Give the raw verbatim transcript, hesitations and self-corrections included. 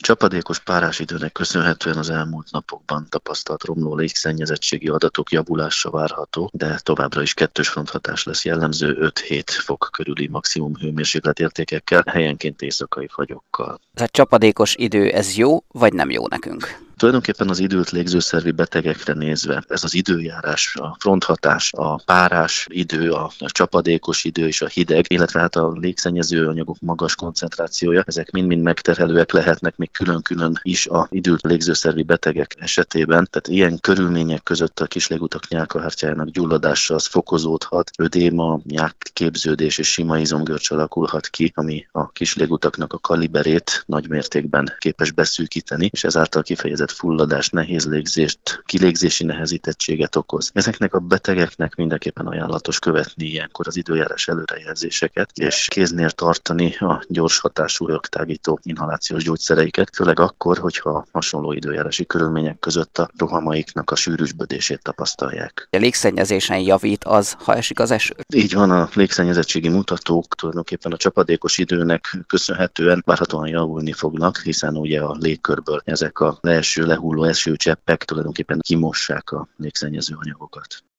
Csapadékos párás időnek köszönhetően az elmúlt napokban tapasztalt romló légszennyezettségi adatok javulása várható, de továbbra is kettős fronthatás lesz jellemző öt-hét fok körüli maximum hőmérséklet értékekkel, helyenként éjszakai fagyokkal. Ez a csapadékos idő, ez jó vagy nem jó nekünk? Tulajdonképpen az időt légzőszervi betegekre nézve ez az időjárás, a fronthatás, a párás idő, a csapadékos idő és a hideg, illetve hát a légszennyező anyagok magas koncentrációja, ezek mind-mind megterhelőek lehetnek még külön-külön is a időt légzőszervi betegek esetében. Tehát ilyen körülmények között a kislégutak nyálkahártyájának gyulladása az fokozódhat, ödéma, nyákképződés és sima izomgörcs alakulhat ki, ami a kislégutaknak a kaliberét nagy mértékben képes beszűkíteni, és ezáltal kifejezett fulladást, nehéz légzést, kilégzési nehezítettséget okoz. Ezeknek a betegeknek mindenképpen ajánlatos követni ilyenkor az időjárás előrejelzéseket, és kéznél tartani a gyors hatású rögtágító inhalációs gyógyszereiket, főleg akkor, hogyha hasonló időjárási körülmények között a rohamaiknak a sűrűsödését tapasztalják. A légszennyezésen javít az, ha esik az eső? Így van, a légszennyezettségi mutatók tulajdonképpen a csapadékos időnek köszönhetően várhatóan javulni fognak, hiszen ugye a légkörből ezek a leeső, lehulló esőcseppek tulajdonképpen kimossák a légszennyező anyagokat.